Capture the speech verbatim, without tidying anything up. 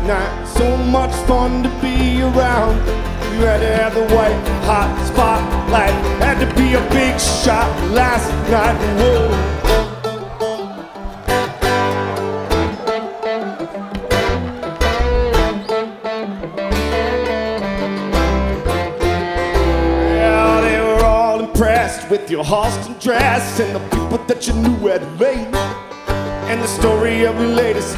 night, so much fun to be around. We had to have the white hot spotlight, had to be a big shot last night. Whoa. With your Halston dress and the people that you knew at late, and the story of your latest